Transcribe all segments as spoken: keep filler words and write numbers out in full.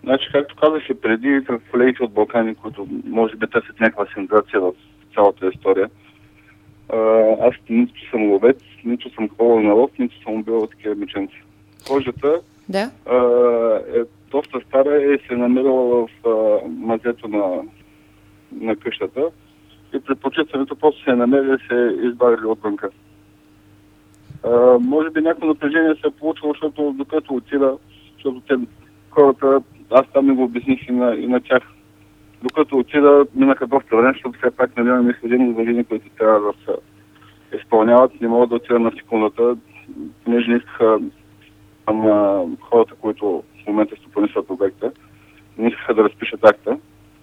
Значи, както казах и преди, колегите от Балкани, които може би търсят някаква сензация в цялата история, аз нито съм ловец, нито съм ходил на лов, нито съм убил такива меченци. Кожата да. е доста стара и се е намерила в мазето на, на къщата и при почистването просто се е намерили и се е избавили отвънка. Uh, може би някакво напрежение се е получило, защото докато отида, защото те хората, аз там не го обясних и на, и на тях. Докато отида, минаха доста време, защото все пак нали, имаме изследени години, които трябва да се изпълняват. Не могат да отида на секундата, понеже не искаха на хората, които в момента стопанисват обекта, не искаха да разпишат акта.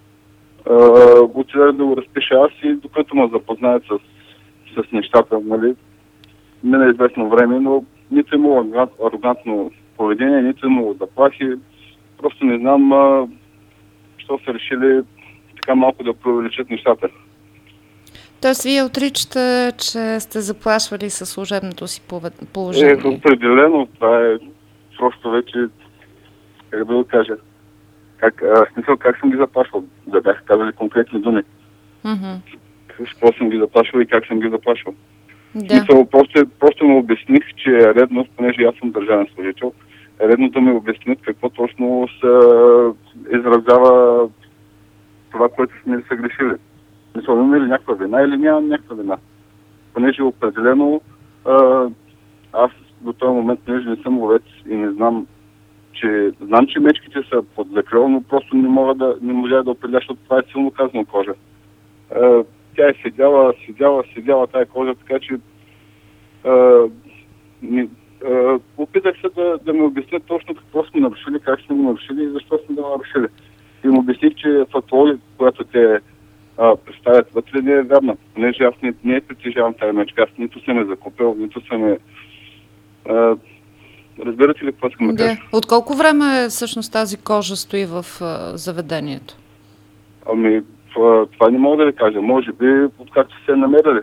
Uh, отида да го разпиша аз и докато ме запознаят с, с нещата, нали, мина известно време, но нито имало арогантно поведение, нито имало заплахи. Просто не знам а, що са решили така малко да преувеличат нещата. Тоест, вие отричате, че сте заплашвали със служебното си положение? Е, определено. Това е просто вече, как да го кажа, как, а, смисъл, как съм ги заплашвал. Да бях казали конкретни думи. Mm-hmm. Какво съм ги заплашвал и как съм ги заплашвал. Да. Смисъл, просто, просто му обясних, че е редно, понеже аз съм държавен служител, е редно да ми обяснят какво точно се изразява това, което сме съгрешили. Смисъл, имаме ли някаква вина или нямам някаква вина. Понеже определено а, аз до този момент, понеже не съм ловец и не знам, че знам, че мечките са под закрил, но просто не мога да не можа да определя, защото това е силно казано кожа. А, тя е седяла, седяла, седяла тая кожа, така че а, не, а, опитах се да, да ми обяснят точно какво сме нарушили, как сме го нарушили и защо сме го нарушили. И му обясних, че фактологията, която те а, представят вътре, не е вярна. Понеже аз не, не притежавам тази мечка, аз нито съм е закупил, нито съм е... А, разбирате ли какво искам да кажа? От колко време всъщност тази кожа стои в а, заведението? Ами, това, това не мога да ви кажа. Може би, откакто се е намерили.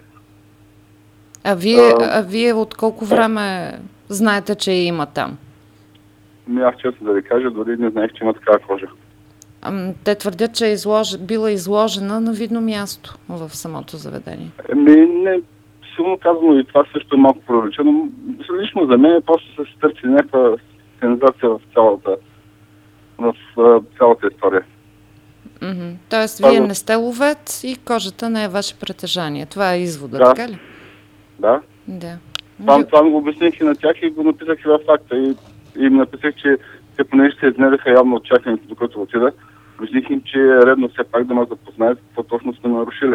А вие, а... а вие от колко време знаете, че има там? Ами, аз често да ви кажа, дори не знаех, че има такава кожа. А, те твърдят, че е излож... била изложена на видно място в самото заведение. Ами, не, силно казано и това също е малко проречено. Лично за мен просто се търси някаква сензация в цялата, в цялата история. Mm-hmm. Тоест, вие да... не сте ловец и кожата не е ваше притежание. Това е извода, да. така ли? Да. Да. Това, това го обясних и на тях и го написах и в факта. И, и им написах, че те понеже се изнереха явно от чакането, докато отида, обясних им, че е редно все пак да ме запознаят какво точно сме нарушили.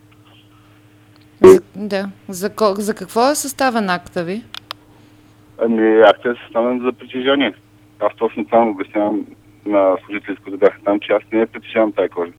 За, да. За, за какво е съставен акта ви? Ами, акта е съставен за притежание. Аз точно там обяснявам на служителите, които бяха там, че аз не притежавам тази кожа.